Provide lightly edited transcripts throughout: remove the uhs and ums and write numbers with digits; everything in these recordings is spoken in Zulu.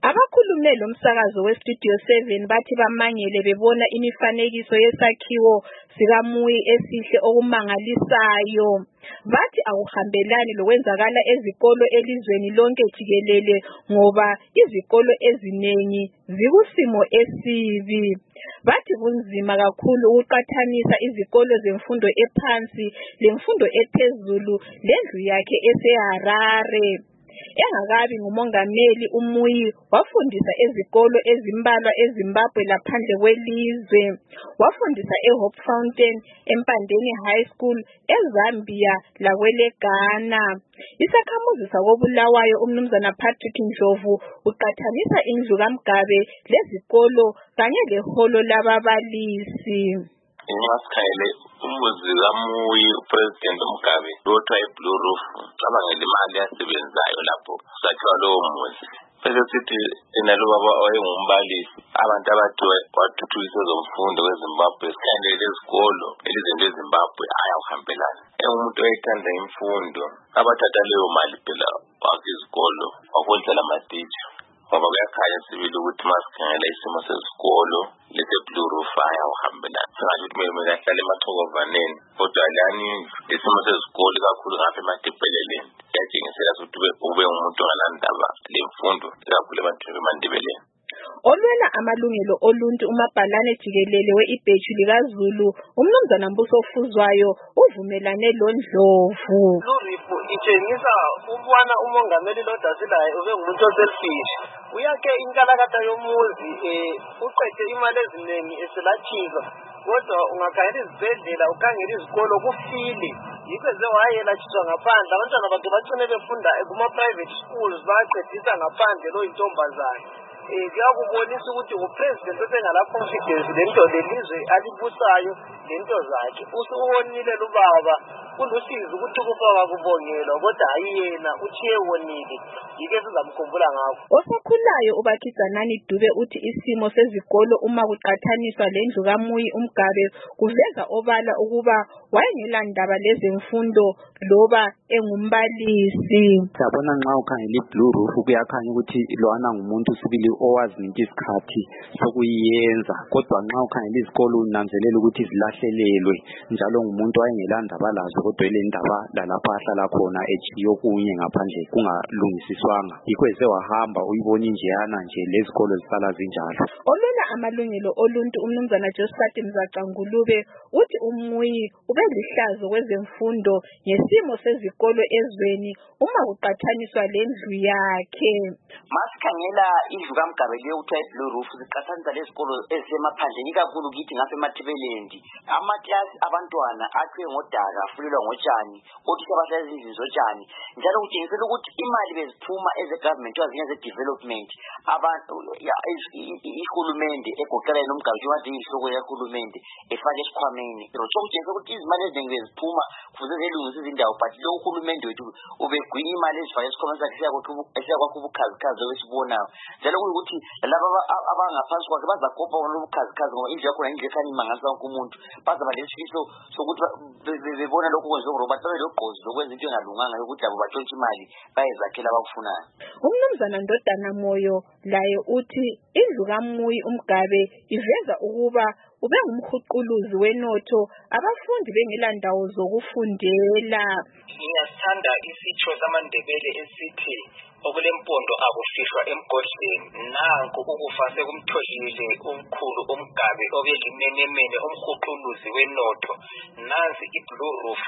Abakhulume lo msakazo weStudio 7 bathi bamangele bebona imifanekiso yesakhiwo sikaMuyi esihle okumangalisayo. Bathi akuhambelani lokwenzakala ezikolo elizweni lonke jikelele ngoba izikolo ezinengi zikusimo esibi. Bathi kunzima kakhulu ukuqathanisa izikolo zemfundo ephansi lemfundo ephezulu lendlu yakhe eseHarare. Engakabi ngumongameli uMuyi wafundisa ezikolo ezimbalwa eZimbabwe laphandle kwelizwe. Wafundisa eHope Fountain, eMpandeni High School, eZambia lakweleGhana. Isakhamuzi sakoBulawayo umnumzana Patrick Ndlovu uqathanisa indlu kaMgabe lezikolo kanye leholo lababalisi. Ngasikhayele umuzi kaMuyi uPresident Mugabe lothiwa iBlue Roof cabangela imali yasebenzayo lapho sakhiwa lowo muzi. Bese sithi inalo baba oyengumbalisi abantu abathi wathuthukisa ezomfundo kweZimbabwe sikhandele izikolo elizweni leZimbabwe ayawuhambelana. Umuntu oyethanda imfundo abathatha leyo mali phela wakhe izikolo wakwenza lamatitsha. Ngoba kuyakhanya sibili ukuthi masikhangela isimo sezikolo leseBlue Roof ayawuhambelana. Singathi ukuthi kumele ahlale emaxokovaneni kodwa lani isimo sezikolo kakhulu ngapha emadebheleleni siyatshengisela ukuthi ube ngumuntu ongalandaba lemfundo kakhulu ebantwini bemandebeleni. Olwela amalungelo oluntu umabhalane jikelele we-ibheju likaZulu umnumzana Mbuso Fuzwayo uvumelane loNdlovu. Itshengisa ukubona umongameli lodasilayo ube ngumuntu oselfish. Uyakhe inkalakatha yomuzi uqede imali eziningi eselathika kodwa ungakhangela izibhedlela ukhangela izikolo kufile. Yikho wayelatshiswa ngaphandle abantwana bakhe bacine befunda kuma-private schools bayaqedisa ngaphandle lo yintombazane. Kuyakubonisa ukuthi upresident osengala confidence lento lelizwe alibusayo lento zakhe. Usubonile lubaba kulusizi ukuthi kufa kubongelwa kodwa hayi yena uthiye wonile. Yike sizamkhumbula ngakho. Osakhulayo uBakizanani Dube uthi isimo sezikolo uma kuqathaniswa lendlu kaMuyi uMgabe kuveza obala ukuba wayengelandaba lezemfundo loba engumbalisi. Sabona nxa ukhangela iBlue Roof kuyakhanya ukuthi lwana ngumuntu sibili owazinika isikhathi sokuyenza kodwa nxa ukhangela izikolo unanzelela ukuthi zilahlelelwe njalo ngumuntu wayengelandaba lazo kodwa elendaba lalapha ahlala khona echiyo kunye ngaphandle kungalungisiswanga. Yikho wahamba uyibona injeyana nje lezikolo zisala zinjalo. Olwela amalungelo oluntu umnumzana Josephat Mzaqangulube uthi uMuyi ubelihlazo kwezemfundo ngesimo sezikolo ezweni uma kuqathaniswa lendlu yakhe. Masikhangela indlu kaMgabe leyo uthiwa iBlue Roof ziqathanisa lezikolo ezisemaphandleni ikakhulu kithi ngaseMathibelendi. Amaklasi abantwana akhiwe ngodaka afulelwa ngotshani othisha bahlala ezindlini zotshani njalo kutshengisela ukuthi imali beziphuma eze-government wazinye ze-development abantu ihulumende egoqela noMgabe njengoba inhloko yahulumende efake esikhwameni. Lokho kutshengisa ukuthi izimali eziningi beziphuma kuze zelungisa izindawo but lo uhulumende wethu ubegwinya imali ezifake esikhwameni sakhe esiyakwakho ubukhazikhazi obesibonayo njalo kuyikuthi laba abangaphansi kwakhe bazagobha lo bukhazikhazi ngoba indlu yakhona indlu ekhanya imangalisa wonke umuntu bazaba lesifiso sokuthi bebona lokhu kwenziwa ngoba babe logqozi lokwenza into engalunganga yokuthi labo batshontshe imali bayezakhela abakufunayo. Umnumzana Ndodana Moyo laye uthi indlu kaMuyi uMgabe iveza ukuba ube ngumhuquluzi wenotho abafundi bengelandawo zokufundela. Ngiyasithanda isitsho samaNdebele esithi okulempondo akufihlwa emgodleni. Nanku ukufa sekumtholile umkhulu uMgabe obelimenemene umhuquluzi wenotho. Nansi iBlue Roof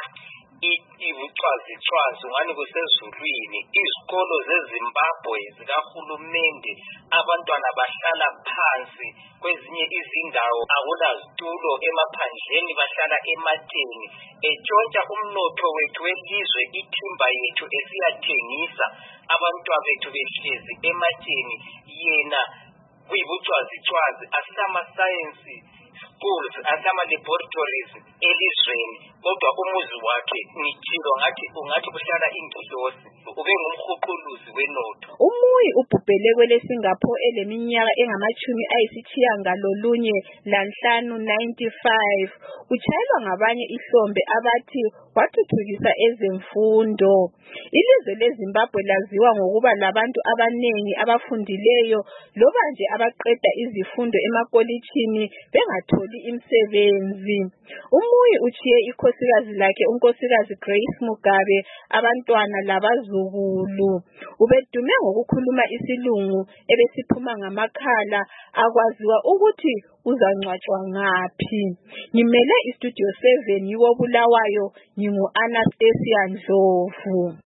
ibucwazicwazi ngani kusezulwini. Izikolo zeZimbabwe zikahulumende abantwana bahlala phansi kwezinye izindawo akulazitulo emaphandleni bahlala emateni etshontsha umnotho wethu welizwe ithimba yethu esiyathengisa abantwana bethu behlezi emateni yena kuyibucwazicwazi asama science schools asama laboratories elizweni kodwa umuzi wakhe ngitshilo ngathi ungathi kuhlala ingilosi ube ngumhuquluzi wenotho. uMuyi ubhubhele kwele Singapore eleminyaka engama-95 utshayelwa ngabanye ihlombe abathi wathuthukisa ezemfundo. Ilizwe leZimbabwe laziwa ngokuba labantu abanengi abafundileyo loba nje abaqeda izifundo emakolitshini bengatholi imisebenzi. uMuyi utshiye ikhosikazi lakhe unkosikazi Grace Mugabe, abantwana labazukulu. Ubedume ngokukhuluma isilungu ebesiphuma ngamakhala, akwaziwa ukuthi uzangcwatshwa ngaphi. Ngimele iStudio 7 yiwo Bulawayo, ngingu Anastasia Ndlovu.